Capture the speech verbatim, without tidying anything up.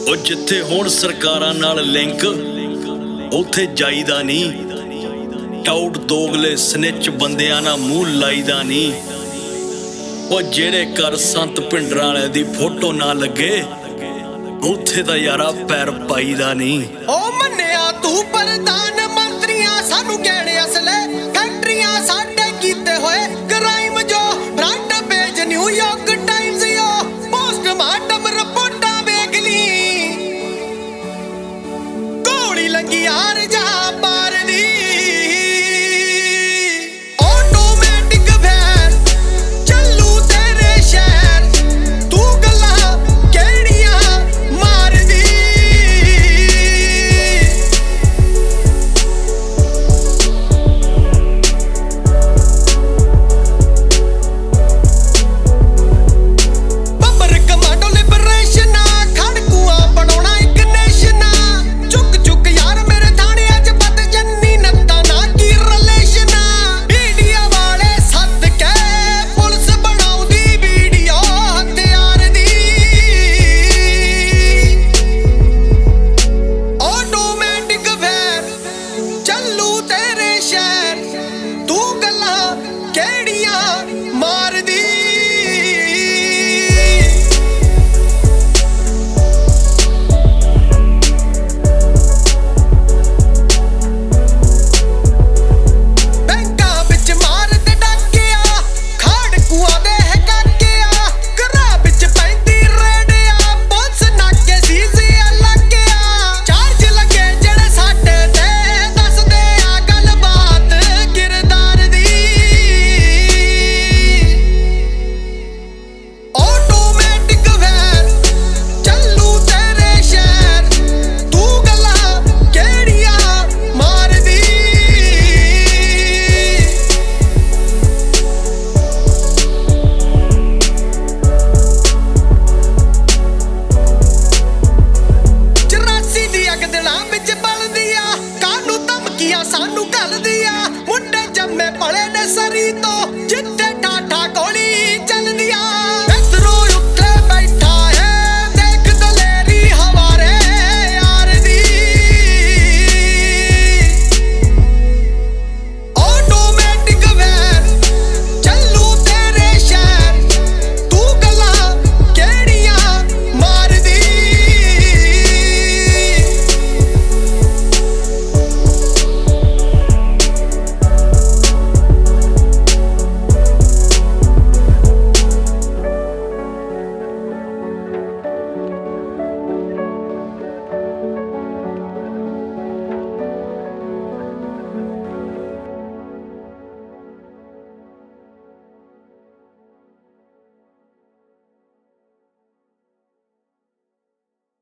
ਉਹ ਜਿੱਥੇ ਹੋਣ ਸਰਕਾਰਾਂ ਨਾਲ ਲਿੰਕ ਉੱਥੇ ਜਾਈਦਾ ਨਹੀਂ। ਟਾਊਟ ਦੋਗਲੇ ਸਨਿਚ ਬੰਦਿਆਂ ਨਾਲ ਮੂੰਹ ਲਾਈਦਾ ਨਹੀਂ। ਉਹ ਜਿਹੜੇ ਘਰ ਸੰਤ ਭਿੰਡਰਾਂ ਵਾਲੇ ਦੀ ਫੋਟੋ ਨਾ ਲੱਗੇ ਉੱਥੇ ਤਾਂ ਯਾਰਾ ਪੈਰ ਪਾਈਦਾ ਨਹੀਂ। ਉਹ ਮੰਨਿਆ ਤੂੰ ਪ੍ਰਧਾਨ ਮੰਤਰੀਆਂ ਸਾਨੂੰ ਕਹਿਣੇ ਅਸਲੇ ਫੈਕਟਰੀਆਂ ਸਾਡੇ ਕੀਤੇ ਹੋਏ ਕ੍ਰਾਈਮ ਜੋ ਫਰੰਟ ਪੇਜ ਨਿਊਯਾਰਕ ਟਾਈਮਜ਼ ਯੋ ਪੋਸਟਮਾਰਟਮ ਰਿਪੋਰਟਾਂ ਵੇਖ ਲਈ। ਗੋਲੀ ਲੱਗੀ ਯਾਰ